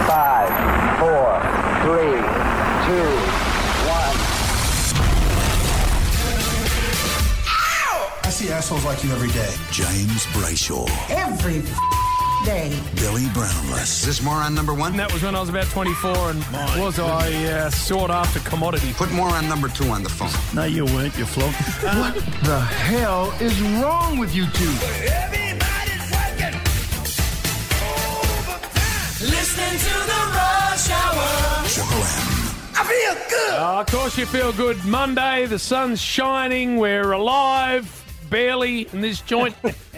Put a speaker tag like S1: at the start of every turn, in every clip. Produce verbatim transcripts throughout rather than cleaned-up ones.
S1: Five, four, three, two, one.
S2: I see assholes like you every day.
S3: James Brayshaw.
S4: Every day.
S3: Billy Brownless.
S5: Is this more on number one?
S6: And that was when I was about twenty-four, and Mine. was I uh, sought after commodity.
S5: Put more on number two on the phone.
S2: No, you weren't, you flog. What the hell is wrong with you two?
S7: Everybody's working overtime. Listening to the Rush Hour.
S3: Triple M.
S7: I feel good.
S6: Uh, of course you feel good. Monday, the sun's shining, we're alive. Barely in this joint.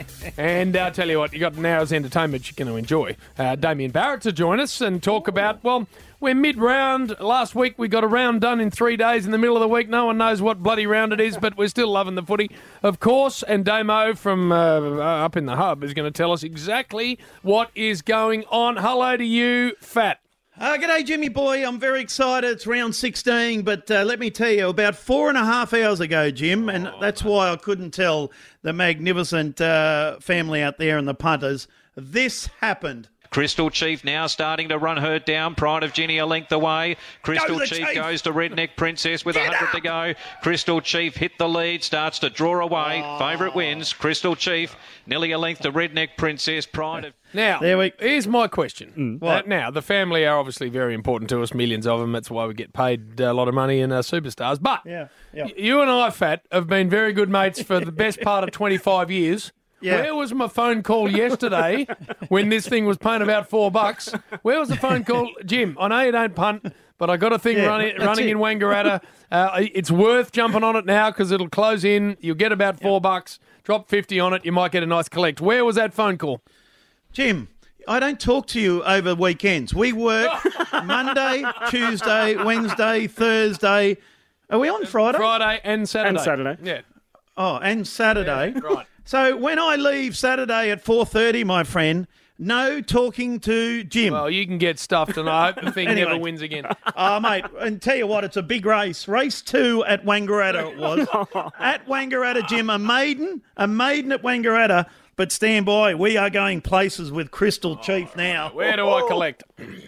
S6: And I'll uh, tell you what, you got an hour's entertainment you're going to enjoy. Uh, Damien Barrett to join us and talk about, well, we're mid-round. Last week we got a round done in three days in the middle of the week. No one knows what bloody round it is, but we're still loving the footy, of course. And Damo from uh, up in the hub is going to tell us exactly what is going on. Hello to you, Fat.
S8: Uh, g'day, Jimmy boy. I'm very excited. It's round sixteen, but uh, let me tell you, about four and a half hours ago, Jim, and
S6: Oh,
S8: that's why I couldn't tell the magnificent uh, family out there and the punters, this happened.
S9: Crystal Chief now starting to run her down. Pride of Ginny a length away. Crystal
S8: Go
S9: Chief,
S8: Chief
S9: goes to Redneck Princess with
S8: Get
S9: one hundred
S8: up.
S9: to go. Crystal Chief hit the lead, starts to draw away.
S8: Oh.
S9: Favourite wins. Crystal Chief, nearly a length to Redneck Princess. Pride of...
S6: Now,
S8: There we-
S6: here's my question. Uh,
S8: What?
S6: now, the family are obviously very important to us, millions of them. That's why we get paid a lot of money in uh, superstars. But
S8: Yeah, yeah.
S6: y- you and I, Fat, have been very good mates for the best part of twenty-five years.
S8: Yeah.
S6: Where was my phone call yesterday when this thing was paying about four bucks? Where was the phone call? Jim, I know you don't punt, but I got a thing
S8: Yeah,
S6: running,
S8: that's
S6: running
S8: it.
S6: in Wangaratta. Uh, it's worth jumping on it now because it'll close in. You'll get about four bucks. Drop fifty on it. You might get a nice collect. Where was that phone call?
S8: Jim, I don't talk to you over weekends. We work Monday, Tuesday, Wednesday, Thursday. Are we on Friday?
S6: Friday and Saturday.
S10: And Saturday.
S6: Yeah.
S8: Oh, and Saturday.
S6: Right.
S8: So when I leave Saturday at four thirty, my friend, no talking to Jim.
S6: Well, you can get stuffed, and I hope the thing
S8: Anyway.
S6: never wins again.
S8: Oh, mate, and tell you what, it's a big race. Race two at Wangaratta it was. At Wangaratta, Jim, a maiden, a maiden at Wangaratta. But stand by, we are going places with Crystal Chief now.
S6: Where do I collect?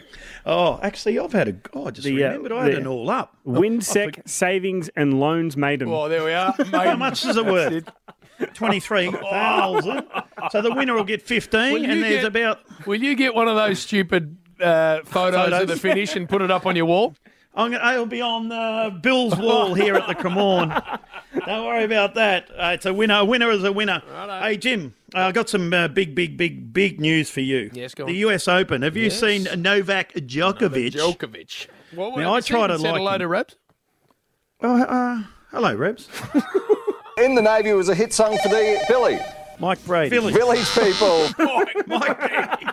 S8: Oh, actually, I've had a, oh, I just
S10: The, uh,
S8: remembered I had
S10: the-
S8: an all up.
S10: Windsec Savings and Loans Maiden.
S6: Oh, there we are.
S8: How much is it worth? twenty-three thousand. So the winner will get fifteen,
S6: Will you
S8: and there's
S6: get-
S8: about...
S6: Will you get one of those stupid uh, photos,
S8: Photos?
S6: of the finish and put it up on your wall?
S8: I'm gonna, it'll be on uh, Bill's wall here at the Cremorne. Don't worry about that. Uh, it's a winner. A winner is a winner.
S6: Righto.
S8: Hey, Jim, uh, I've got some uh, big, big, big, big news for you.
S6: Yes, go on.
S8: The U S Open. Have you
S6: Yes.
S8: seen Novak Djokovic?
S6: Djokovic. Well,
S8: Now, I try to
S6: said
S8: like
S6: hello
S8: him.
S6: to Rebs.
S8: Oh, uh, hello, Rebs.
S11: In the Navy, it was a hit song for the Billy.
S8: Mike Brady. Village,
S11: Village people.
S8: Mike, Mike Brady.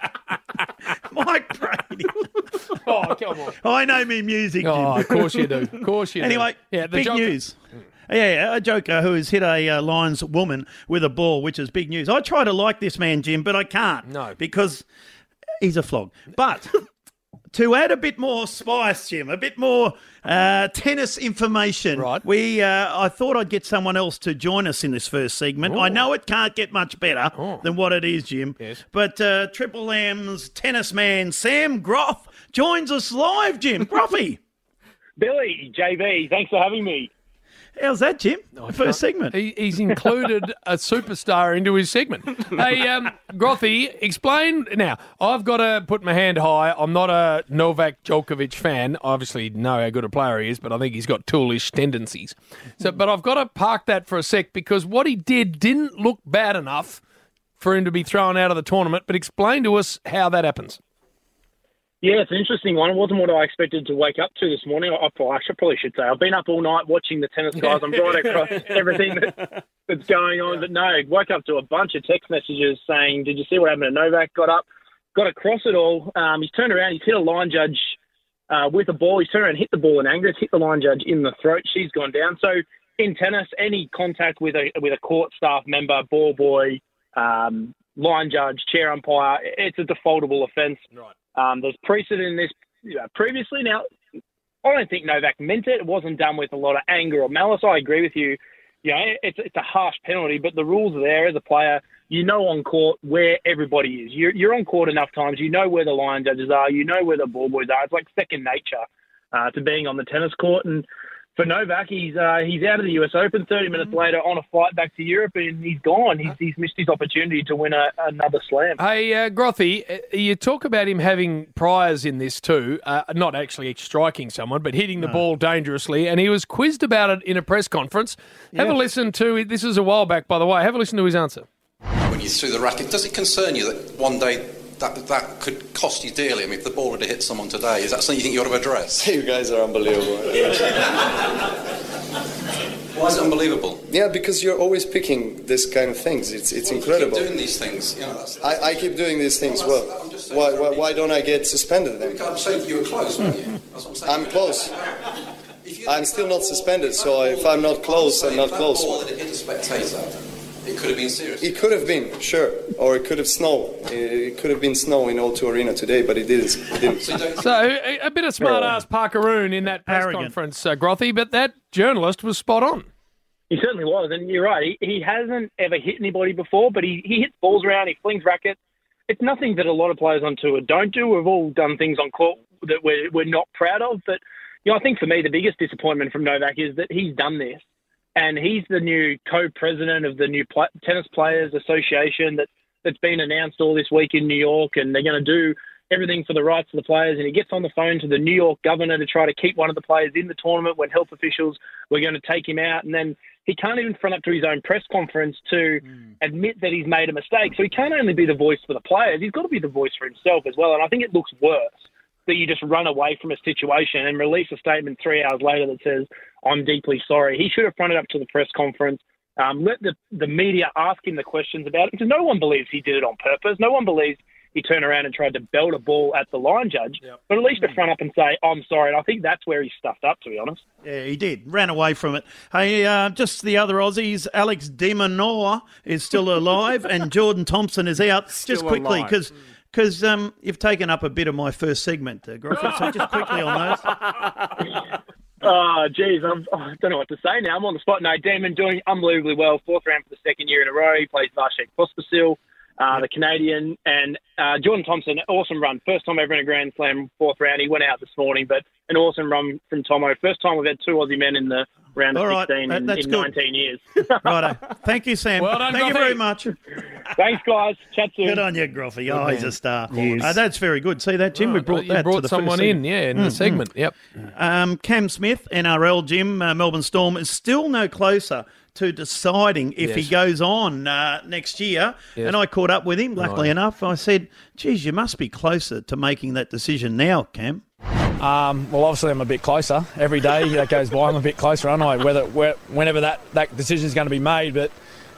S8: Mike Brady.
S6: Oh, come on.
S8: I know me music, Jim.
S6: Oh, of course you do. Of course you do.
S8: Anyway,
S6: yeah, the
S8: big
S6: Joker-
S8: news. Yeah, yeah, a joker who has hit a uh, Lions woman with a ball, which is big news. I try to like this man, Jim, but I can't.
S6: No.
S8: Because he's a flog. But to add a bit more spice, Jim, a bit more uh, tennis information,
S6: Right.
S8: we uh, I thought I'd get someone else to join us in this first segment. I know it can't get much better
S6: Oh.
S8: than what it is, Jim.
S6: Yes.
S8: But uh, Triple M's tennis man, Sam Groff, joins us live, Jim. Groffy.
S12: Billy, J B, thanks for having me.
S8: How's that, Jim? The first segment.
S6: He, he's included a superstar into his segment. Hey, um, Grothy, explain. Now, I've got to put my hand high. I'm not a Novak Djokovic fan. I obviously know how good a player he is, but I think he's got toolish tendencies. So, but I've got to park that for a sec because what he did didn't look bad enough for him to be thrown out of the tournament. But explain to us how that happens.
S12: Yeah, it's an interesting one. It wasn't what I expected to wake up to this morning. I, I should, probably should say. I've been up all night watching the tennis guys. I'm right across everything that, that's going on. But no, woke up to a bunch of text messages saying, did you see what happened to Novak? Got up, got across it all. Um, he's turned around. He's hit a line judge uh, with a ball. He's turned around and hit the ball in anger. He's hit the line judge in the throat. She's gone down. So in tennis, any contact with a with a court staff member, ball boy, um, line judge, chair umpire, it's a defaultable offence.
S6: Right.
S12: Um, there's precedent in this you know, previously. Now, I don't think Novak meant it. It wasn't done with a lot of anger or malice. I agree with you. You know, it's it's a harsh penalty, but the rules are there. As a player, you know on court where everybody is. You're, you're on court enough times. You know where the line judges are. You know where the ball boys are. It's like second nature uh, to being on the tennis court. And for Novak, he's uh, he's out of the U S Open. thirty minutes later, on a flight back to Europe, and he's gone. He's, he's missed his opportunity to win a, another slam.
S6: Hey, uh, Grothy, uh, you talk about him having priors in this too, uh, not actually striking someone, but hitting the
S8: No.
S6: ball dangerously, and he was quizzed about it in a press conference. Have
S13: Yeah.
S6: a listen to it. This is a while back, by the way. Have a listen to his answer.
S13: When you threw the racket, does it concern you that one day that that could cost you dearly? I mean, if the ball were to hit someone today, is that something you think you ought to address?
S11: You guys are unbelievable.
S13: Why is it unbelievable?
S11: Yeah, because you're always picking this kind of things. It's it's
S13: Well,
S11: incredible.
S13: You keep doing these things, you know. That's,
S11: I, I keep doing these things well. Why, why why don't I get suspended then?
S13: I'm saying you were close, weren't you? That's what I'm saying.
S11: I'm close. I'm still not suspended, so if I'm not close, I'm not
S13: If that
S11: close.
S13: ball that hit a spectator, it could have been serious.
S11: It could have been, sure, or it could have snowed. It could have been snow in O two Arena today, but it didn't. It didn't.
S6: So a, a bit of smart-ass Parkeroon in that press
S8: Arrogant.
S6: conference, uh, Grothy, but that journalist was spot on.
S12: He certainly was, and you're right. He, he hasn't ever hit anybody before, but he, he hits balls around, he flings rackets. It's nothing that a lot of players on tour don't do. We've all done things on court that we're, we're not proud of, but you know, I think for me the biggest disappointment from Novak is that he's done this, and he's the new co-president of the new Pla- Tennis Players Association that, that's been announced all this week in New York, and they're going to do everything for the rights of the players, and he gets on the phone to the New York governor to try to keep one of the players in the tournament when health officials were going to take him out, and then he can't even front up to his own press conference to mm. admit that he's made a mistake. So he can't only be the voice for the players, he's got to be the voice for himself as well, and I think it looks worse that you just run away from a situation and release a statement three hours later that says, I'm deeply sorry. He should have fronted up to the press conference, um, let the, the media ask him the questions about it, because no one believes he did it on purpose. No one believes he turned around and tried to belt a ball at the line judge, yep. but at least to front up and say, I'm sorry. And I think that's where he stuffed up, to be honest.
S8: Yeah, he did. Ran away from it. Hey, uh, just the other Aussies, Alex de Minaur is still alive and Jordan Thompson is out.
S10: Still
S8: just quickly,
S10: alive.
S8: because because um, you've taken up a bit of my first segment, uh, Griffith, so just quickly on those.
S12: Oh, geez, I'm, oh, I don't know what to say now. I'm on the spot. No, Damon doing unbelievably well. Fourth round for the second year in a row. He plays Vasek Pospisil. Uh, the Canadian, and uh, Jordan Thompson, awesome run. First time ever in a Grand Slam, fourth round. He went out this morning, but an awesome run from Tomo. First time we've had two Aussie men in the round of
S8: All right,
S12: sixteen
S8: that-
S12: in,
S8: that's
S12: in
S8: good.
S12: nineteen years.
S8: Righto. Thank you, Sam.
S6: Well done,
S8: Thank you
S6: Groffy.
S8: very much.
S12: Thanks, guys. Chat soon.
S8: Good on you, Groffy. Oh, he's a star.
S10: Yes.
S8: Uh, that's very good. See that, Jim? we brought
S6: you
S8: that
S6: brought
S8: to the
S6: someone
S8: first
S6: in,
S8: segment.
S6: yeah, in the segment. Yep.
S8: Um, Cam Smith, N R L, Jim, uh, Melbourne Storm, is still no closer to deciding if
S6: Yes.
S8: he goes on uh, next year.
S6: Yes.
S8: And I caught up with him, luckily
S6: Right.
S8: enough. I said, geez, you must be closer to making that decision now, Cam.
S14: Um, well, obviously, I'm a bit closer. Every day that goes by, I'm a bit closer, aren't I? Whether, where, whenever that, that decision is going to be made. But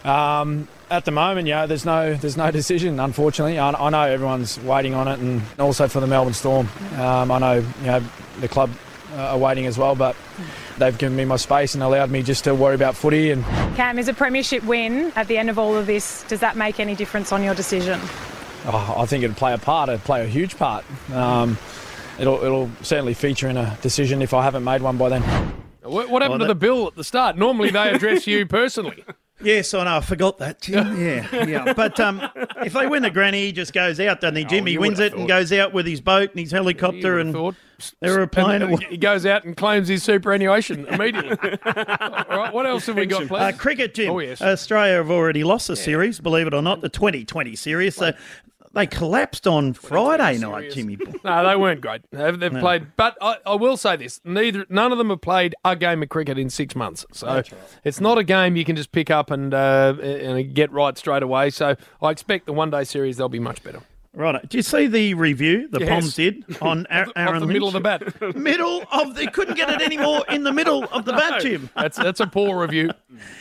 S14: um, at the moment, you know, there's no there's no decision, unfortunately. I, I know everyone's waiting on it, and also for the Melbourne Storm. Um, I know, you know, the club uh, are waiting as well, but they've given me my space and allowed me just to worry about footy. And
S15: Cam, is a premiership win at the end of all of this, does that make any difference on your decision?
S14: oh, I think it'd play a part. It'd play a huge part. Um, it'll it'll certainly feature in a decision if I haven't made one by then.
S6: What, what happened
S8: Well,
S6: to the bill at the start? Normally they address you personally.
S8: Yes, I know. I forgot that, Jim. Yeah, yeah. But um, if they win the granny, he just goes out, doesn't he, Jim?
S6: Oh,
S8: he
S6: you
S8: wins
S6: would
S8: it
S6: have
S8: and
S6: thought.
S8: goes out with his boat and his helicopter and
S6: Thought.
S8: aeroplane.
S6: And he goes out and claims his superannuation immediately. All right, what else have we got, please?
S8: Uh, cricket, Jim.
S6: Oh, yes.
S8: Australia have already lost the series, believe it or not, the twenty twenty series. So they collapsed on Friday night, Jimmy.
S6: No, they weren't great. They've, they've
S8: No.
S6: played, but I, I will say this: neither, none of them have played a game of cricket in six months. So
S8: That's right.
S6: it's not a game you can just pick up and uh, and get right straight away. So I expect the one-day series they'll be much better.
S8: Right. Did you see the review the
S6: Yes.
S8: Poms did on Ar-
S6: Off
S8: Aaron
S6: the middle of the
S8: Lynch?
S6: bat.
S8: Middle of the couldn't get it anymore in the middle of the bat, Jim.
S6: That's that's a poor review.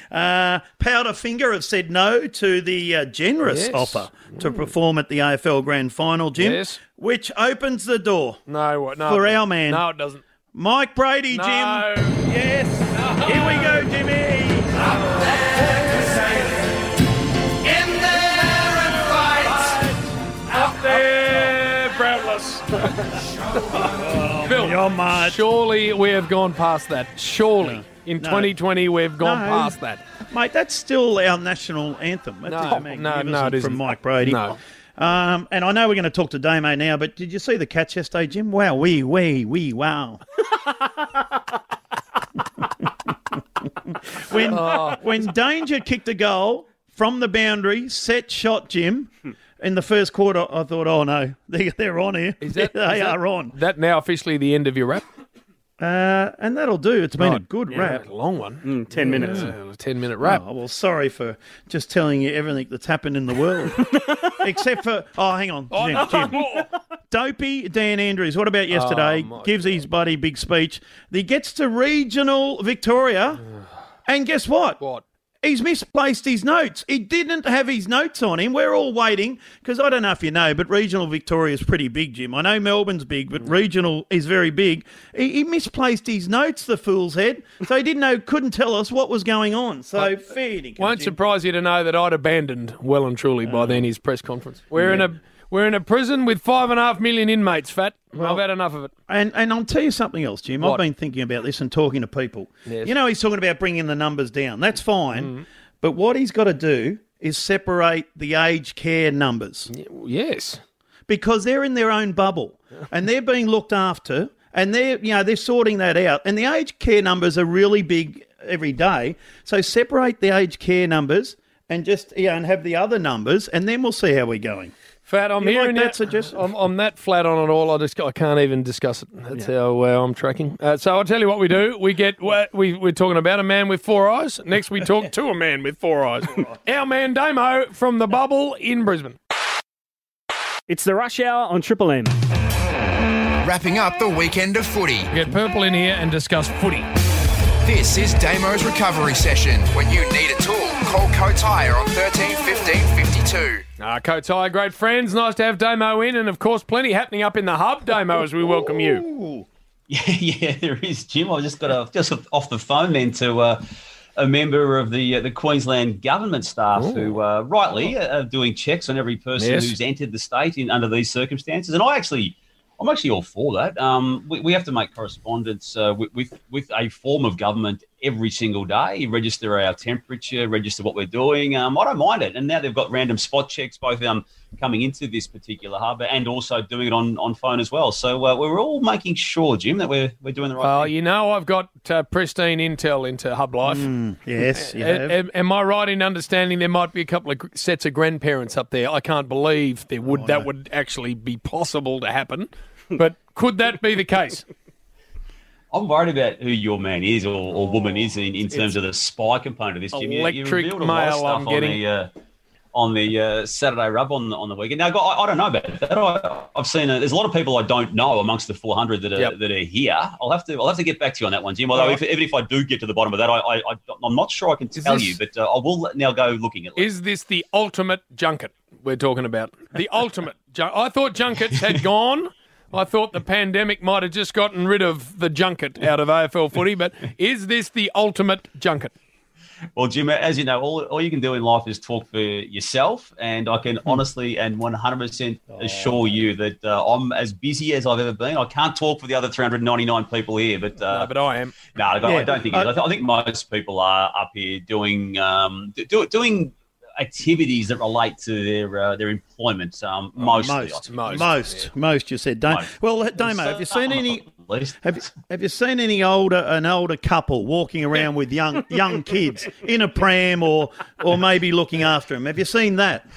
S8: Uh, Powderfinger have said no to the uh, generous
S6: Yes.
S8: offer to perform at the A F L Grand Final, Jim,
S6: Yes.
S8: which opens the door
S6: No, what? No,
S8: for
S6: it
S8: our
S6: doesn't.
S8: man,
S6: No, it doesn't.
S8: Mike Brady,
S6: No.
S8: Jim. Yes. Here we go, Jimmy.
S6: Up there, Brownless. Bill,
S8: You're mad.
S6: surely we have gone past that. Surely. In
S8: No.
S6: twenty twenty, we've gone
S8: No.
S6: past that.
S8: Mate, that's still our national anthem. That
S6: No,
S8: is
S6: no,
S8: magnificent
S6: no, it
S8: from
S6: isn't.
S8: Mike Brady.
S6: No.
S8: Um, and I know we're going to talk to Damo now, but did you see the catch yesterday, Jim? Wow, wee, wee, wee, wow. when
S6: Oh.
S8: when Danger kicked a goal from the boundary, set shot, Jim, in the first quarter, I thought, oh no, they, they're on here.
S6: Is that,
S8: they
S6: is that-
S8: are on.
S6: That now officially the end of your rap?
S8: Uh, and that'll do. It's been a
S6: Right.
S8: good
S6: Yeah,
S8: rap.
S6: a long one.
S10: Mm, ten minutes.
S6: Yeah, a ten-minute rap.
S8: Oh, well, sorry for just telling you everything that's happened in the world. Except for, oh, hang on,
S6: Oh,
S8: Jim,
S6: no.
S8: Jim. Dopey Dan Andrews, what about yesterday?
S6: Oh, my
S8: Gives his buddy big speech. He gets to regional Victoria, and guess what?
S6: What?
S8: He's misplaced his notes. He didn't have his notes on him. We're all waiting because I don't know if you know, but regional Victoria is pretty big, Jim. I know Melbourne's big, but regional is very big. He, he misplaced his notes, the fool's head, so he didn't know, couldn't tell us what was going on. So fair dinkum,
S6: Won't
S8: Jim.
S6: surprise you to know that I'd abandoned well and truly by then his press conference. We're in a we're in a prison with five and a half million inmates, Fat.
S8: Well-
S6: I've had enough of it.
S8: And and I'll tell you something else, Jim.
S6: What?
S8: I've been thinking about this and talking to people.
S6: Yes.
S8: You know, he's talking about bringing the numbers down. That's fine.
S6: Mm-hmm.
S8: But what he's got to do is separate the aged care numbers.
S6: Yes.
S8: Because they're in their own bubble and they're being looked after and they're, you know, they're sorting that out. And the aged care numbers are really big every day. So separate the aged care numbers and just, you know, and have the other numbers and then we'll see how we're going.
S6: Fat, I'm
S8: You like
S6: hearing
S8: that
S6: that.
S8: suggestion?
S6: I'm, I'm that flat on it all. I just I can't even discuss it. That's how uh, I'm tracking. Uh, so I'll tell you what we do. We get we we're talking about a man with four eyes. Next we talk to a man with four eyes. Our man Damo from the Bubble in Brisbane.
S10: It's the rush hour on Triple M.
S16: Wrapping up the weekend of footy.
S6: We get Purple in here and discuss footy.
S16: This is Damo's recovery session. When you need a tool, call Coates Hire on thirteen fifteen fifty-two.
S6: Uh, Coates Hire, great friends. Nice to have Damo in, and of course, plenty happening up in the hub, Damo, as we welcome you.
S17: Yeah, yeah, there is, Jim. I just got a, just off the phone then to uh, a member of the uh, the Queensland government staff
S6: Ooh.
S17: who uh, rightly are doing checks on every person
S6: Yes.
S17: who's entered the state in under these circumstances, and I actually. I'm actually all for that. Um, we, we have to make correspondence uh, with, with with a form of government every single day, register our temperature, register what we're doing. Um, I don't mind it. And now they've got random spot checks, both um, coming into this particular hub and also doing it on, on phone as well. So uh, we're all making sure, Jim, that we're we're doing the right
S6: Well,
S17: thing.
S6: you know, I've got uh, pristine intel into Hub Life.
S8: yes, you
S6: A-
S8: have.
S6: am, am I right in understanding there might be a couple of gr- sets of grandparents up there? I can't believe there would that would actually be possible to happen. But could that be the case?
S17: I'm worried about who your man is or, or woman is in, in terms of the spy component of this, Jim. You- you
S6: Electric
S17: revealed a lot of
S6: mail
S17: stuff
S6: I'm
S17: on
S6: getting.
S17: the, uh, on the uh, Saturday rub on the, on the weekend. Now, I, I don't know about that. I, I've seen a, there's a lot of people I don't know amongst the four hundred that are
S6: Yep.
S17: that are here. I'll have to I'll have to get back to you on that one, Jim. Although if, even if I do get to the bottom of that, I, I, I I'm not sure I can
S6: Is
S17: tell
S6: this-
S17: you, but uh, I will now go looking at.
S6: Is this the ultimate junket we're talking about? The ultimate jun- I thought junkets had gone. I thought the pandemic might have just gotten rid of the junket out of A F L footy, but is this the ultimate junket?
S17: Well, Jim, as you know, all, all you can do in life is talk for yourself, and I can honestly and one hundred percent assure you that uh, I'm as busy as I've ever been. I can't talk for the other three hundred ninety-nine people here, but uh,
S6: No, but I am.
S17: No, I don't,
S8: Yeah,
S17: I don't think. it is.
S8: I-
S17: I, th- I think most people are up here doing um, do, doing activities that relate to their uh, their employment. Um, mostly, I
S8: most,
S17: think.
S8: most, most, most. You said, Damo.
S17: Most.
S8: Well, Damo, have you seen any?
S17: At least.
S8: Have you, have you seen any older an older couple walking around with young young kids in a pram or or maybe looking after them? Have you seen that?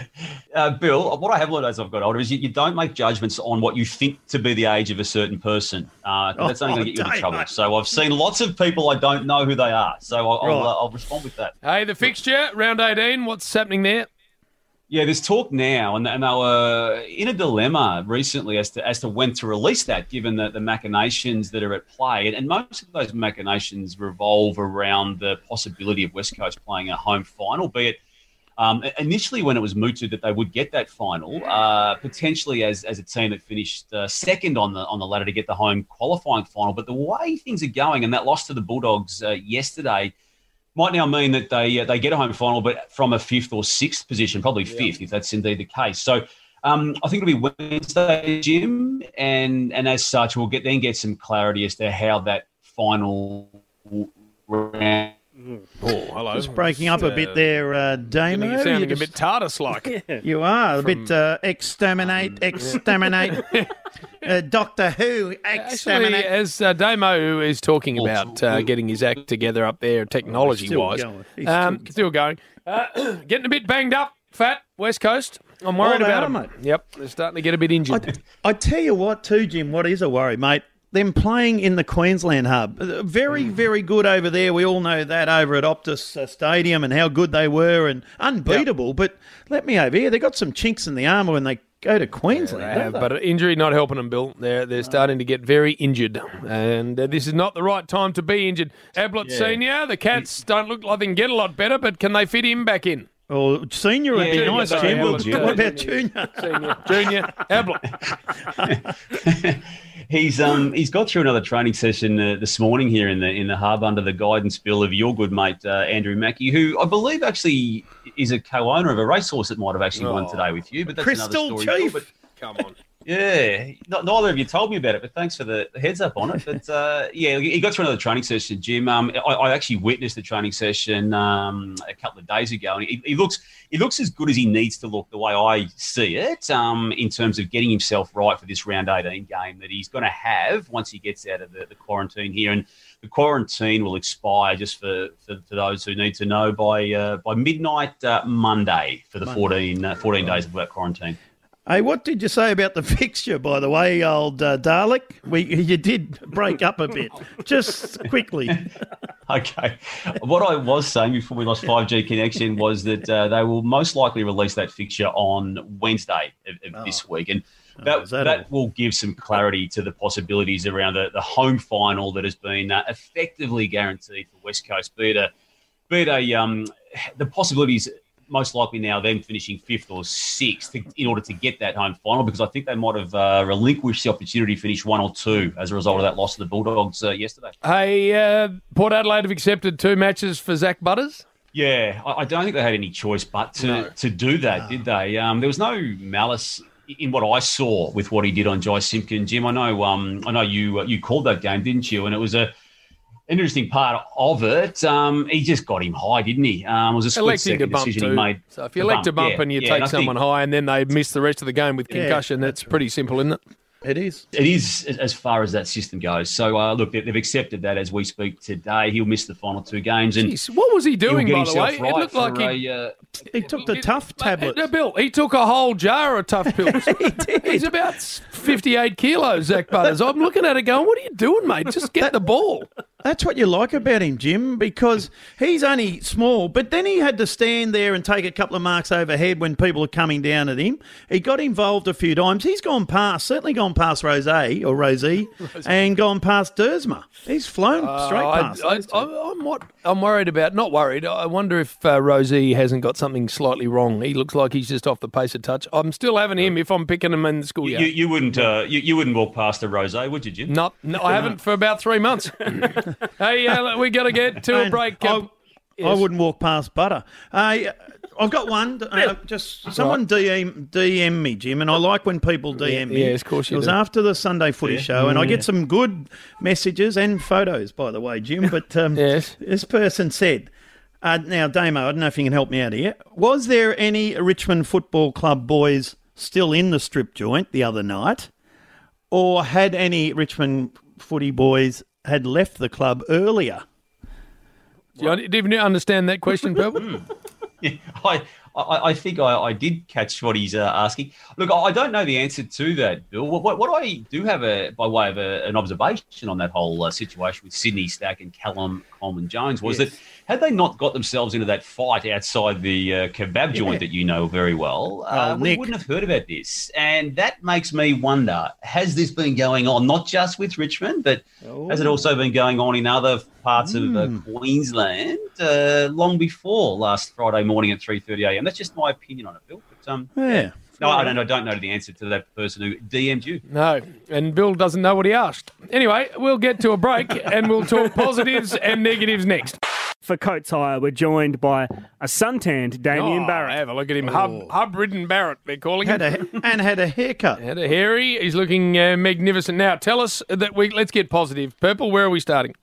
S17: Uh, Bill, what I have learned as I've got older is you, you don't make judgments on what you think to be the age of a certain person. Uh, 'cause that's only
S8: Oh,
S17: going to get you into
S8: Damo.
S17: trouble. So I've seen lots of people I don't know who they are. So I'll, I'll,
S8: Right.
S17: uh, I'll respond with that.
S6: Hey, the fixture, round eighteen, what's happening there?
S17: Yeah, there's talk now, and, and they were in a dilemma recently as to as to when to release that, given the, the machinations that are at play. And, and most of those machinations revolve around the possibility of West Coast playing a home final, be it um, initially when it was mooted that they would get that final, uh, potentially as, as a team that finished uh, second on the on the ladder to get the home qualifying final. But the way things are going, and that loss to the Bulldogs uh, yesterday, might now mean that they uh, they get a home final, but from a fifth or sixth position, probably fifth, if that's indeed the case. So um, I think it'll be Wednesday, Jim, and and as such, we'll get then get some clarity as to how that final round
S6: Oh, hello.
S8: Just breaking up a bit there, uh, Damo.
S6: You're sounding
S8: You
S6: a bit TARDIS-like.
S8: You are a
S6: From-
S8: bit uh, exterminate, exterminate. uh, Doctor Who,
S6: Actually,
S8: exterminate.
S6: as uh, Damo is talking about uh, getting his act together up there technology-wise,
S8: Still going. He's
S6: um, still going. Uh, getting a bit banged up, fat, West Coast. I'm worried
S8: Oh, they
S6: about
S8: are,
S6: him.
S8: mate.
S6: Yep, they're starting to get a bit injured.
S8: I tell you what, too, Jim, what is a worry, mate? Them playing in the Queensland hub. Uh, Very,
S6: Mm.
S8: very good over there. We all know that over at Optus uh, Stadium and how good they were and unbeatable. But let me over here. They got some chinks in the armour when they go to Queensland.
S6: They
S8: don't
S6: have,
S8: they?
S6: but injury not helping them, Bill. They're they're starting to get very injured, and uh, this is not the right time to be injured. Ablett
S8: Yeah.
S6: Senior, the Cats don't look like they can get a lot better, but can they fit him back in?
S8: Or Senior would
S6: Yeah,
S8: be
S6: Junior,
S8: nice,
S6: sorry,
S8: Jim. What
S6: Ablett.
S8: what about Junior?
S6: Senior, Junior, Ablett.
S17: He's um he's got through another training session uh, this morning here in the in the hub under the guidance, Bill, of your good mate uh, Andrew Mackey, who I believe actually is a co-owner of a racehorse that might have actually won
S6: Oh.
S17: today with you. But that's
S8: Crystal
S17: another story.
S8: Chief.
S17: But,
S6: Come on.
S17: yeah, not, neither of you told me about it, but thanks for the heads up on it. But uh, yeah, he got through another training session, Jim. Um, I, I actually witnessed the training session um, a couple of days ago, and he, he looks he looks as good as he needs to look, the way I see it, um, in terms of getting himself right for this round eighteen game that he's going to have once he gets out of the, the quarantine here. And the quarantine will expire, just for, for, for those who need to know, by uh, by midnight uh, Monday for the
S8: Monday.
S17: fourteen, uh, fourteen days of that quarantine.
S8: Hey, what did you say about the fixture, by the way, old uh, Dalek? We You did break up a bit. Just quickly.
S17: Okay. What I was saying before we lost five G connection was that uh, they will most likely release that fixture on Wednesday of, of this week. And that,
S8: is that
S17: that will give some clarity to the possibilities around the, the home final that has been uh, effectively guaranteed for West Coast, be it a, be it a um, the possibilities most likely now them finishing fifth or sixth to, in order to get that home final, because I think they might have uh, relinquished the opportunity to finish one or two as a result of that loss to the Bulldogs uh, yesterday.
S6: Hey, uh, Port Adelaide have accepted two matches for Zach Butters.
S17: Yeah, I, I don't think they had any choice but to,
S6: No.
S17: to do that, did they? Um, there was no malice in what I saw with what he did on Jai Simpkin. Jim, I know um, I know you uh, you called that game, didn't you? And it was a interesting part of it. Um, he just got him high, didn't he? Um, it was a split
S6: Electing
S17: second
S6: to bump
S17: decision
S6: too.
S17: he made.
S6: So if you
S17: to
S6: elect to bump
S17: yeah,
S6: and you
S17: yeah,
S6: take
S17: and I think-
S6: someone high and then they miss the rest of the game with
S8: Yeah,
S6: concussion, that's pretty simple, isn't it?
S8: It is.
S17: It is, as far as that system goes. So, uh, look, they- they've accepted that as we speak today. He'll miss the final two games. And
S6: Jeez, what was he doing,
S17: he'll
S6: by
S17: get
S6: the way?
S17: himself
S6: It
S17: right
S6: looked like
S17: for
S6: he,
S17: a, uh,
S8: He took the tough tablet.
S6: Uh, Bill, he took a whole jar of tough pills. he did. He's about fifty-eight kilos, Zach Butters. I'm looking at it going, what are you doing, mate? Just get the ball.
S8: That's what you like about him, Jim, because he's only small, but then he had to stand there and take a couple of marks overhead when people are coming down at him. He got involved a few times. He's gone past, certainly gone past Rose or Rosie, and gone past Dersma. He's flown straight
S6: Uh,
S8: past.
S6: I,
S8: those two.
S6: I, I'm what I'm worried about. Not worried. I wonder if uh, Rosie hasn't got something slightly wrong. He looks like he's just off the pace a touch. I'm still having him if I'm picking him in the
S17: you,
S6: schoolyard.
S17: you, you wouldn't uh, you, you wouldn't walk past a rosé, would you, Jim?
S6: Not, no, I haven't for about three months. Hey, uh, we got to get to a
S8: And
S6: break.
S8: I,
S6: Uh,
S8: I wouldn't walk past butter. Uh, I've got one. Uh, just someone D M, D M me, Jim, and I like when people D M me.
S6: Yes, of course you
S8: It was
S6: do.
S8: after the Sunday Footy
S6: Yeah.
S8: show, and I
S6: Yeah.
S8: get some good messages and photos, by the way, Jim. But um,
S6: yes.
S8: this person said, uh, now, Damo, I don't know if you can help me out here. Was there any Richmond Football Club boys still in the strip joint the other night, or had any Richmond footy boys had left the club earlier?
S6: Do you, do you understand that question, Purple?
S17: Yeah, I, I, I think I, I did catch what he's uh, asking. Look, I don't know the answer to that, Bill. What, what, what I do have, a, by way of a, an observation on that whole uh, situation with Sydney Stack and Callum Coleman-Jones was
S8: Yes.
S17: that had they not got themselves into that fight outside the uh, kebab joint
S8: Yeah.
S17: that you know very well, uh,
S8: Oh,
S17: we
S8: Nick.
S17: wouldn't have heard about this. And that makes me wonder, has this been going on not just with Richmond, but has it also been going on in other parts of uh, Queensland uh, long before last Friday morning at three thirty a m? That's just my opinion on it, Bill. But, um,
S8: Yeah.
S17: no, I don't, I don't know the answer to that person who D M'd you.
S6: No, and Bill doesn't know what he asked. Anyway, we'll get to a break and we'll talk positives and negatives next.
S10: For Coat Tire, we're joined by a suntanned Damien
S6: Oh,
S10: Barrett.
S6: have a look at him. Hub, hub-ridden Barrett, they're calling
S8: Had
S6: him.
S8: a, and had a haircut.
S6: Had a hairy. He's looking uh, magnificent. Now, tell us that we. Let's get positive. Purple, where are we starting?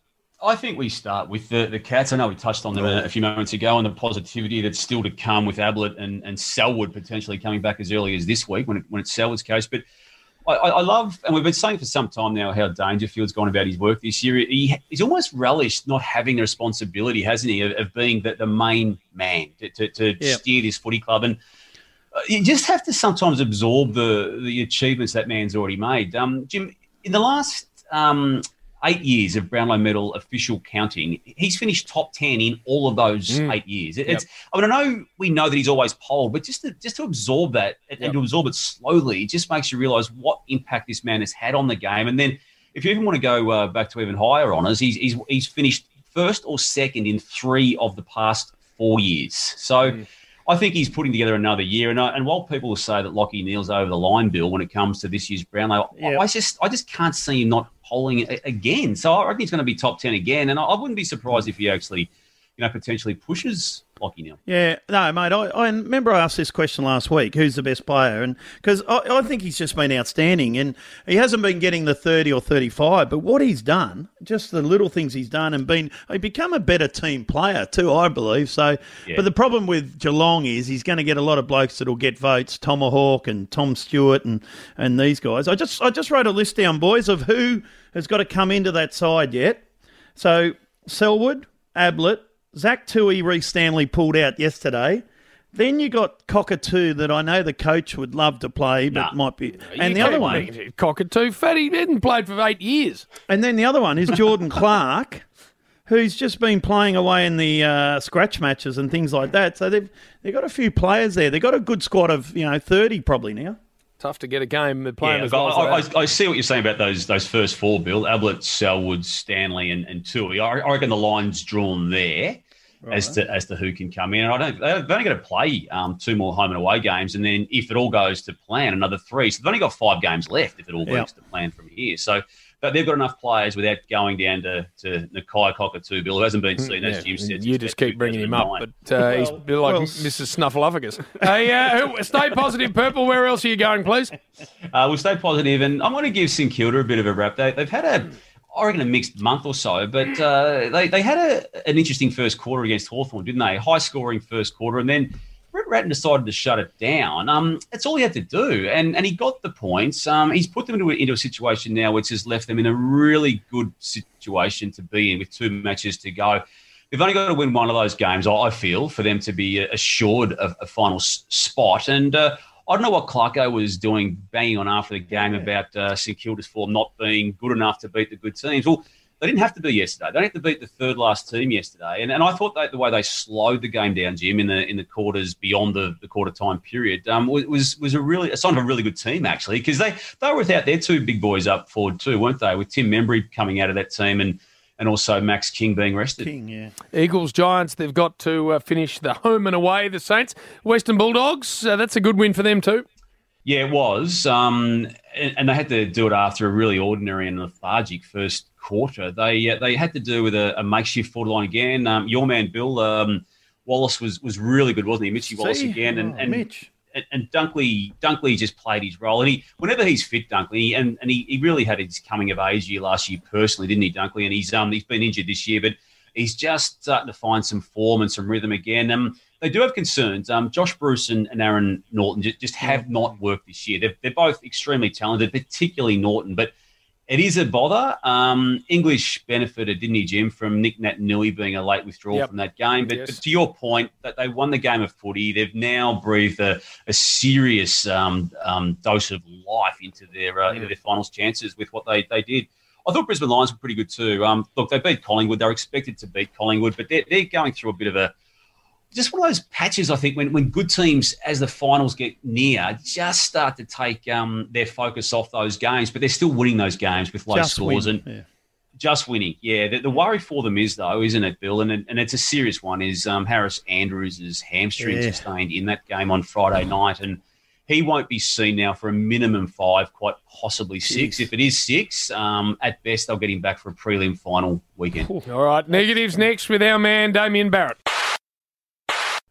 S17: I think we start with the, the Cats. I know we touched on them a, a few moments ago and the positivity that's still to come with Ablett and, and Selwood potentially coming back as early as this week when, it, when it's Selwood's case. But I, I love, and we've been saying for some time now, how Dangerfield's gone about his work this year. He, he's almost relished not having the responsibility, hasn't he, of, of being the, the main man to, to, to yep. steer this footy club. And you just have to sometimes absorb the, the achievements that man's already made. Um, Jim, in the last um, eight years of Brownlow medal official counting, he's finished top ten in all of those mm. eight years. It, yep. It's, I mean, I know we know that he's always polled, but just to, just to absorb that and, yep. and to absorb it slowly, it just makes you realise what impact this man has had on the game. And then if you even want to go uh, back to even higher honours, he's, he's, he's finished first or second in three of the past four years. So mm. I think he's putting together another year. And, uh, and while people will say that Lockie Neal's over the line, Bill, when it comes to this year's Brownlow, yep. I, I just I just can't see him not polling it again. So I reckon he's going to be top ten again. And I, I wouldn't be surprised if he actually, you know, potentially pushes Lockie Neal.
S8: Yeah, no, mate, I, I remember I asked this question last week, who's the best player? And because I, I think he's just been outstanding. And he hasn't been getting the thirty or thirty-five, but what he's done, just the little things he's done and been, he's become a better team player too, I believe. So, yeah. But the problem with Geelong is he's going to get a lot of blokes that'll get votes, Tomahawk and Tom Stewart and, and these guys. I just I just wrote a list down, boys, of who has got to come into that side yet. So, Selwood, Ablett, Zach Tui, Reece Stanley pulled out yesterday. Then you got Cockatoo that I know the coach would love to play, but
S6: nah.
S8: might be. And you the other one,
S6: Cockatoo, Fatty hadn't played for eight years.
S8: And then the other one is Jordan Clark, who's just been playing away in the uh, scratch matches and things like that. So they've they've got a few players there. They've got a good squad of you know thirty probably now.
S6: Tough to get a game playing
S17: yeah,
S6: as well.
S17: I,
S6: as
S17: I, I see what you're saying about those those first four, Bill. Ablett, Selwood, Stanley, and, and Tui. I, I reckon the line's drawn there. Right. As to as to who can come in, and I don't. They've only got to play um, two more home and away games, and then if it all goes to plan, another three. So they've only got five games left if it all works yep. to plan from here. So, but they've got enough players without going down to to Nakai Cockatoo, Bill, who hasn't been seen. As Jim said,
S6: you just keep bringing him up, but uh, well, he's like well, Missus Snuffleupagus. Hey, uh, stay positive, Purple. Where else are you going, please?
S17: Uh, we'll stay positive, and I'm going to give St Kilda a bit of a rap. They, they've had a. I reckon a mixed month or so, but uh, they, they had a, an interesting first quarter against Hawthorn, didn't they? High-scoring first quarter, and then Brett Ratton decided to shut it down. Um, that's all he had to do, and and he got the points. Um, he's put them into a, into a situation now which has left them in a really good situation to be in with two matches to go. They've only got to win one of those games, I feel, for them to be assured of a final s- spot, and uh, I don't know what Clarko was doing, banging on after the game about uh, St Kilda's form not being good enough to beat the good teams. Well, they didn't have to be yesterday. They didn't have to beat the third last team yesterday. And and I thought that the way they slowed the game down, Jim, in the in the quarters beyond the, the quarter time period, um, was was a really a sign of a really good team actually, because they they were without their two big boys up forward too, weren't they? With Tim Membry coming out of that team and. And also Max King being rested.
S8: King, yeah.
S6: Eagles, Giants, they've got to uh, finish the home and away, the Saints. Western Bulldogs, uh, that's a good win for them too.
S17: Yeah, it was. Um, and, and they had to do it after a really ordinary and lethargic first quarter. They uh, they had to do with a, a makeshift forward line again. Um, your man, Bill, um, Wallace was was really good, wasn't he? Mitchie Wallace
S8: See?
S17: again. And,
S8: oh,
S17: and
S8: Mitch.
S17: And, and Dunkley, Dunkley just played his role. And he, whenever he's fit, Dunkley, and, and he, he really had his coming of age year last year personally, didn't he, Dunkley? And he's um he's been injured this year, but he's just starting to find some form and some rhythm again. Um, they do have concerns. Um, Josh Bruce and, and Aaron Norton just, just have not worked this year. They're, they're both extremely talented, particularly Norton, but it is a bother. Um, English benefited, didn't he, Jim, from Nick Nat-Nui being a late withdrawal yep. from that game. But, yes. but to your point, that they won the game of footy. They've now breathed a, a serious um, um, dose of life into their uh, mm. into their finals chances with what they, they did. I thought Brisbane Lions were pretty good too. Um, look, they beat Collingwood. They're expected to beat Collingwood, but they're, they're going through a bit of a just one of those patches, I think, when, when good teams, as the finals get near, just start to take um, their focus off those games, but they're still winning those games with low
S8: just
S17: scores.
S8: Win.
S17: and
S8: yeah.
S17: Just winning, yeah. The, the worry for them is, though, isn't it, Bill? And, and it's a serious one, is um, Harris Andrews' hamstring
S8: yeah.
S17: sustained in that game on Friday night, and he won't be seen now for a minimum five, quite possibly six. six. If it is six, um, at best, they'll get him back for a prelim final weekend.
S6: All right, negatives next with our man, Damien Barrett.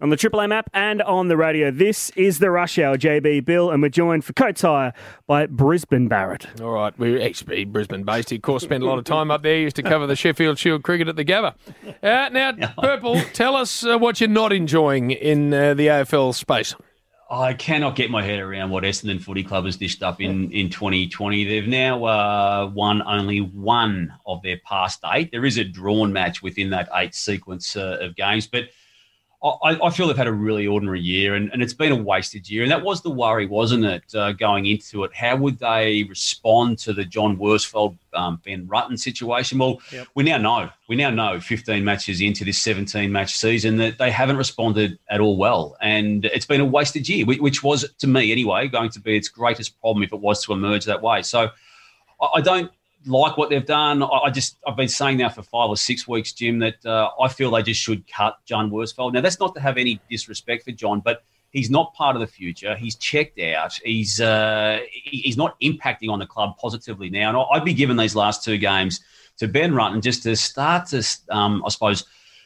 S10: On the Triple M app and on the radio, this is the Rush Hour. J B Bill, and we're joined for Coates Hire by Brisbane Barrett.
S6: All right, we're actually Brisbane-based. He, of course, spent a lot of time up there. He used to cover the Sheffield Shield cricket at the Gabba. Uh, now, Purple, tell us uh, what you're not enjoying in uh, the A F L space.
S17: I cannot get my head around what Essendon Footy Club has dished up in, in twenty twenty. They've now uh, won only one of their past eight. There is a drawn match within that eight sequence uh, of games, but I, I feel they've had a really ordinary year, and, and it's been a wasted year. And that was the worry, wasn't it, uh, going into it? How would they respond to the John Worsfold, um, Ben Rutten situation? Well, yep. we now know. We now know fifteen matches into this seventeen-match season that they haven't responded at all well. And it's been a wasted year, which was, to me anyway, going to be its greatest problem if it was to emerge that way. So I, I don't like what they've done. I just, I've been saying now for five or six weeks, Jim, that uh, I feel they just should cut John Worsfold. Now, that's not to have any disrespect for John, but he's not part of the future. He's checked out. He's uh, he's not impacting on the club positively now. And I'd be giving these last two games to Ben Rutten just to start to, um, I suppose,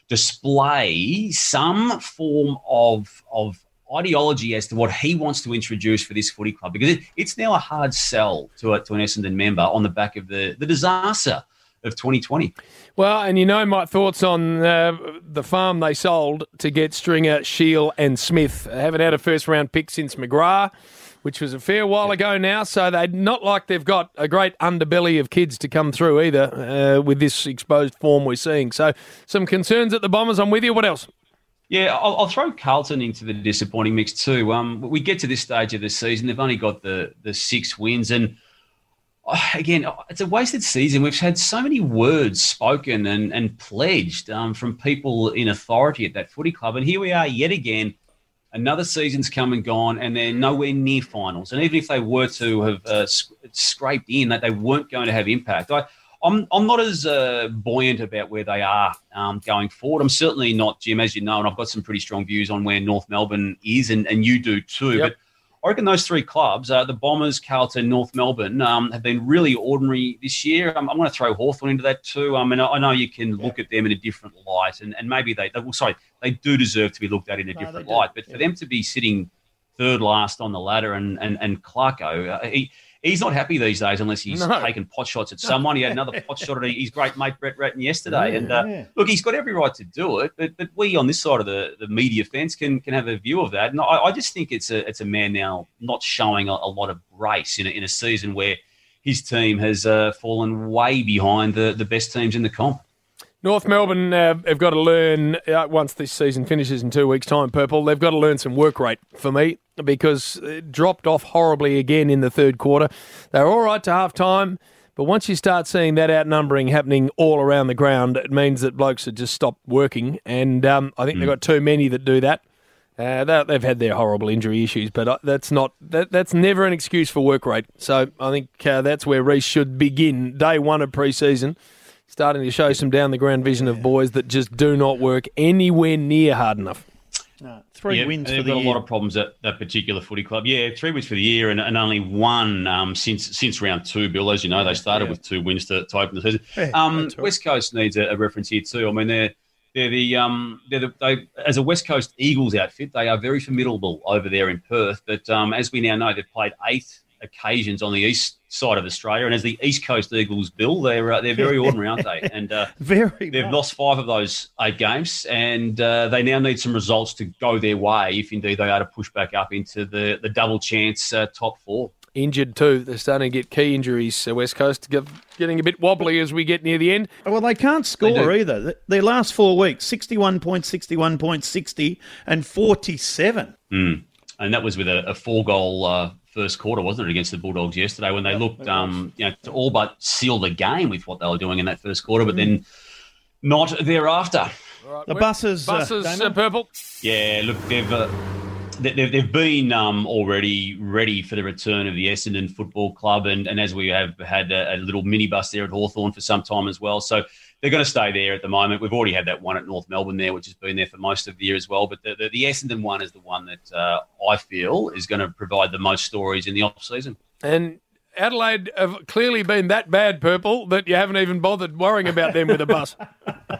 S17: display some form of of ideology as to what he wants to introduce for this footy club, because it, it's now a hard sell to a, to an Essendon member on the back of the, the disaster of twenty twenty.
S6: Well, and you know my thoughts on uh, the farm they sold to get Stringer, Shield and Smith. They haven't had a first-round pick since McGrath, which was a fair while ago now, so they're not like they've got a great underbelly of kids to come through either uh, with this exposed form we're seeing. So some concerns at the Bombers. I'm with you. What else?
S17: Yeah, I'll, I'll throw Carlton into the disappointing mix too. Um, we get to this stage of the season, they've only got the the six wins, and uh, again, it's a wasted season. We've had so many words spoken and and pledged um, from people in authority at that footy club, and here we are yet again. Another season's come and gone, and they're nowhere near finals. And even if they were to have uh, sc- scraped in, that they weren't going to have impact. I, I'm I'm not as uh, buoyant about where they are um, going forward. I'm certainly not, Jim, as you know, and I've got some pretty strong views on where North Melbourne is, and, and you do too. Yep. But I reckon those three clubs, uh, the Bombers, Carlton, North Melbourne, um, have been really ordinary this year. I'm, I'm going to throw Hawthorn into that too. I mean, I, I know you can look at them in a different light, and, and maybe they, they well, sorry, they do deserve to be looked at in a no, different light. But yeah. for them to be sitting third last on the ladder, and and and Clarko, uh, he. He's not happy these days unless he's no. taken pot shots at someone. He had another pot shot at his great mate Brett Ratton yesterday. Yeah, and uh, yeah. look, he's got every right to do it, but but we on this side of the, the media fence can can have a view of that. And I, I just think it's a it's a man now not showing a, a lot of grace in a, in a season where his team has uh, fallen way behind the, the best teams in the comp.
S6: North Melbourne uh, have got to learn, uh, once this season finishes in two weeks' time, Purple, they've got to learn some work rate for me, because it dropped off horribly again in the third quarter. They're all right to half-time, but once you start seeing that outnumbering happening all around the ground, it means that blokes have just stopped working, and um, I think mm. they've got too many that do that. Uh, they've had their horrible injury issues, but that's not that, that's never an excuse for work rate. So I think uh, that's where Reece should begin, day one of pre-season, starting to show some down-the-ground vision of boys that just do not work anywhere near hard enough.
S8: No, three
S17: yeah,
S8: wins for
S17: the
S8: the
S17: year.
S8: year.
S17: A lot of problems at that particular footy club. Yeah, three wins for the year, and, and only one um, since since round two, Bill. As you know, they started yeah. with two wins to, to open the season. Yeah, um, right. West Coast needs a, a reference here too. I mean, they're they're the um they're the, they as a West Coast Eagles outfit, they are very formidable over there in Perth. But um, as we now know, they've played eight occasions on the east side of Australia, and as the East Coast Eagles, Bill, they're uh, they're very ordinary, aren't they? And uh,
S8: very
S17: they've
S8: much.
S17: lost five of those eight games, and uh, they now need some results to go their way if indeed they are to push back up into the the double chance uh, top four.
S6: Injured too. They're starting to get key injuries. Uh, West Coast getting a bit wobbly as we get near the end.
S8: Well, they can't score they either. Their last four weeks, sixty-one point, sixty-one point, sixty and forty-seven.
S17: Mm. And that was with a, a four-goal uh, first quarter, wasn't it, against the Bulldogs yesterday, when they yep, looked um, you know, to all but seal the game with what they were doing in that first quarter, but mm. then not thereafter.
S6: Right,
S8: the buses,
S6: buses
S8: uh,
S6: uh, Purple.
S17: Yeah, look, they've uh, they've, they've been um, already ready for the return of the Essendon Football Club, and, and as we have had a, a little minibus there at Hawthorn for some time as well, so they're going to stay there at the moment. We've already had that one at North Melbourne there, which has been there for most of the year as well. But the, the, the Essendon one is the one that uh, I feel is going to provide the most stories in the off-season.
S6: And Adelaide have clearly been that bad, Purple, that you haven't even bothered worrying about them with a bus.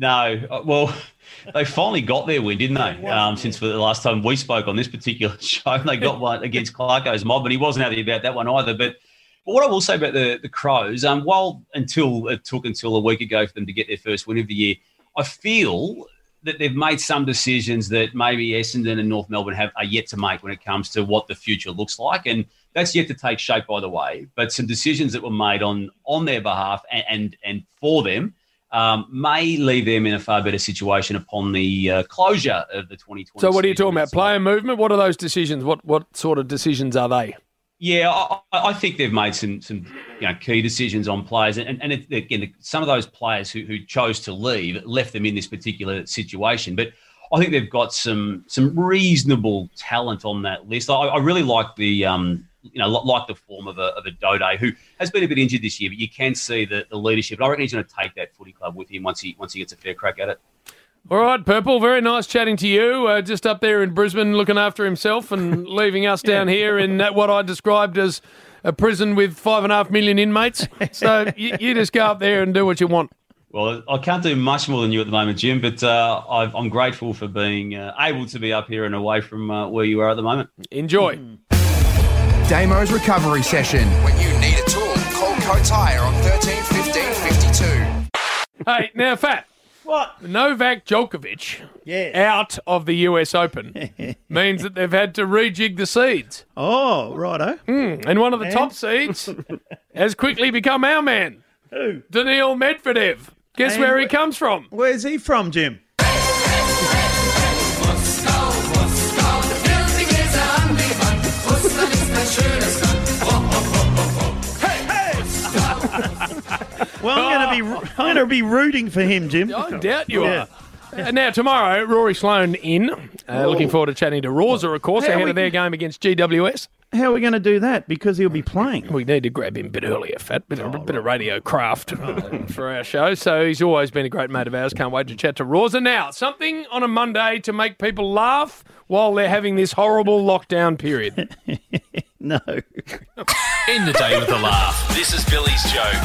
S17: No, uh, well, they finally got their win, didn't they? Um, since the last time we spoke on this particular show, they got one against Clarko's mob, and he wasn't happy about that one either. But, but what I will say about the the Crows, um, while until it took until a week ago for them to get their first win of the year, I feel that they've made some decisions that maybe Essendon and North Melbourne have are yet to make when it comes to what the future looks like, and that's yet to take shape, by the way. But some decisions that were made on on their behalf and and, and for them. Um, may leave them in a far better situation upon the uh, closure of the twenty twenty.
S6: So what are you talking about? Player movement? What are those decisions? What what sort of decisions are they?
S17: Yeah, I, I think they've made some some you know, key decisions on players. And, and it, again, some of those players who, who chose to leave left them in this particular situation. But I think they've got some some reasonable talent on that list. I, I really like the... Um, you know, like the form of a, of a Dode, who has been a bit injured this year, but you can see the, the leadership. I reckon he's going to take that footy club with him once he once he gets a fair crack at it.
S6: All right, Purple, very nice chatting to you. Uh, just up there in Brisbane looking after himself and leaving us down here in that, what I described as a prison with five and a half million inmates. So you, you just go up there and do what you want.
S17: Well, I can't do much more than you at the moment, Jim, but uh, I've, I'm grateful for being uh, able to be up here and away from uh, where you are at the moment.
S6: Enjoy.
S8: Mm.
S16: Damo's Recovery Session. When you need a tool, call Coates Hire on thirteen fifteen fifty-two.
S6: Hey, now, Fat.
S8: What?
S6: Novak Djokovic
S8: yes.
S6: out of the U S Open means that they've had to rejig the seeds.
S8: Oh, righto.
S6: Mm, and one of the
S8: and?
S6: top seeds has quickly become our man.
S8: Who?
S6: Daniil Medvedev. Guess
S8: And
S6: where he
S8: wh-
S6: comes from?
S8: Where's he from, Jim? Well, I'm going to be I'm going to be rooting for him, Jim.
S6: I doubt you
S8: Yeah.
S6: are. And now tomorrow, Rory Sloane in. Uh, looking forward to chatting to Rosa, of course,
S8: How
S6: ahead
S8: we-
S6: of their game against G W S.
S8: How are we going to do that? Because he'll be playing.
S6: We need to grab him a bit earlier, Fat. Bit, of,
S8: Oh,
S6: bit of radio craft for our show. So he's always been a great mate of ours. Can't wait to chat to Rosa. Now, something on a Monday to make people laugh while they're having this horrible lockdown period.
S8: No.
S18: In the day with a laugh. This is Billy's joke.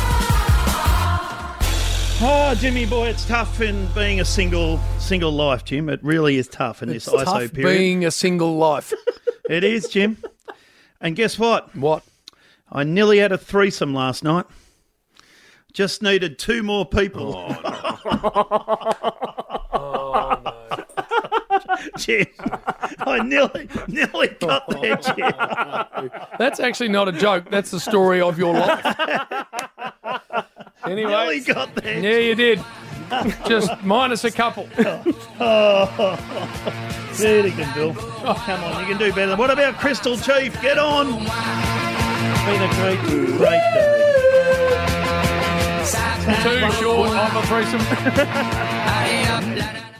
S8: Oh, Jimmy boy, it's tough in being a single single life, Jim. It really is tough in
S6: It's
S8: this I S O
S6: tough
S8: period.
S6: being a single life.
S8: It is, Jim. And guess what?
S6: What?
S8: I nearly had a threesome last night. Just needed two more people.
S6: Oh, no.
S8: Jim, I nearly, nearly got there, Jim.
S6: That's actually not a joke. That's the story of your life. Anyway.
S8: Nearly got there.
S6: Yeah, you did. Just minus a couple.
S8: Oh, very good, Bill. Oh, come on, you can do better. What about Crystal Chief? Get on. Been a great, great day.
S6: Too short of a threesome.